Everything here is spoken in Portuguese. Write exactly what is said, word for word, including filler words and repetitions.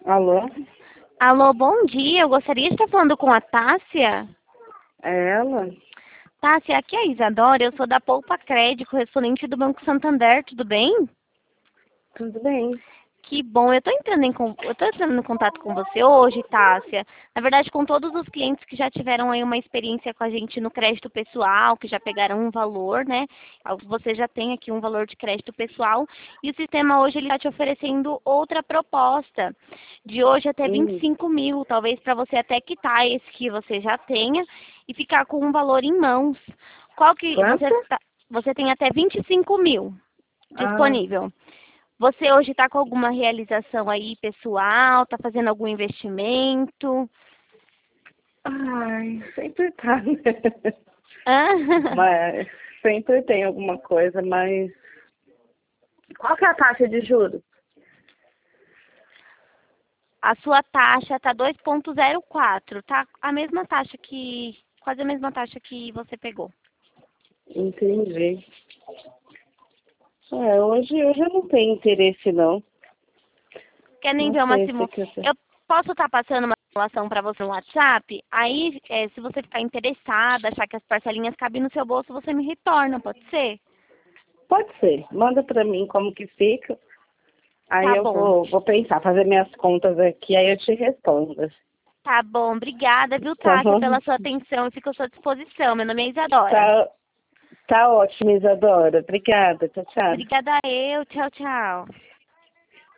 Alô? Alô, bom dia. Eu gostaria de estar falando com a Tássia. É ela? Tássia, aqui é a Isadora. Eu sou da Poupa Crédito, correspondente do Banco Santander. Tudo bem? Tudo bem. Que bom. Eu estou entrando, em, con- eu tô entrando em contato com você hoje, Tássia. Na verdade, com todos os clientes que já tiveram aí uma experiência com a gente no crédito pessoal, que já pegaram um valor, né? Você já tem aqui um valor de crédito pessoal. E o sistema hoje ele está te oferecendo outra proposta. De hoje até vinte e Hum. cinco mil, talvez para você até quitar esse que você já tenha e ficar com um valor em mãos. Qual que você, Quanto? tá, você tem até vinte e cinco mil Ah, disponível. Você hoje está com alguma realização aí pessoal? Está fazendo algum investimento? ai, sempre tá, né? Hã? Mas sempre tem alguma coisa, mas qual que é a taxa de juros? A sua taxa está dois vírgula zero quatro, tá? A mesma taxa que, quase a mesma taxa que você pegou. Entendi. É, hoje, hoje eu não tenho interesse, não. Quer nem Não ver uma sei se simulação? que você... Eu posso estar passando uma simulação para você no WhatsApp? Aí, é, se você ficar interessada, achar que as parcelinhas cabem no seu bolso, você me retorna, pode ser? Pode ser. Manda pra mim como que fica. Aí Tá eu bom. vou, vou pensar, fazer minhas contas aqui, aí eu te respondo. Tá bom. Obrigada, viu, Tá Tássia, bom? pela sua atenção. Eu fico à sua disposição. Meu nome é Isadora. Tá, tá ótimo, Isadora. Obrigada. Tchau, tchau. Obrigada eu. Tchau, tchau.